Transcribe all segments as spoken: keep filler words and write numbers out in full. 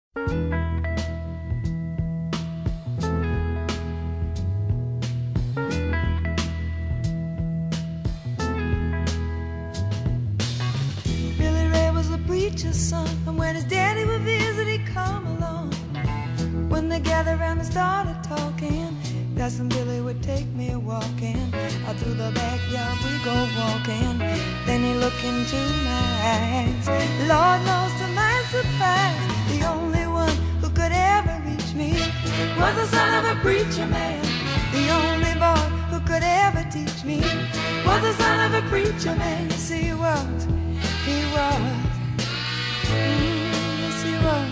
Preacher's son, and when his daddy would visit, he'd come along. When they gathered around and started talking, Cousin Billy would take me walking. Out through the backyard we go walking. Then he looked into my eyes. Lord knows to my surprise, the only one who could ever reach me was the son of a preacher man. The only boy who could ever teach me was the son of a preacher man. Yes, he was, he was. Mm, yes, he was.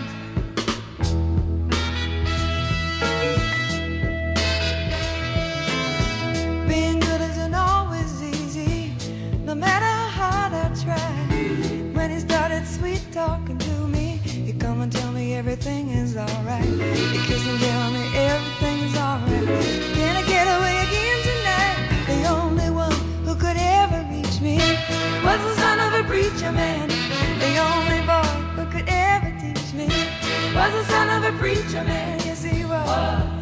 Being good isn't always easy, no matter how hard I try. When he started sweet talking to me, he'd come and tell me everything is alright. He'd kiss and tell me everything is alright. Can I get away again tonight? The only one who could ever reach me was the son of a preacher man. The only boy who could ever teach me was the son of a preacher man. Yes, he was.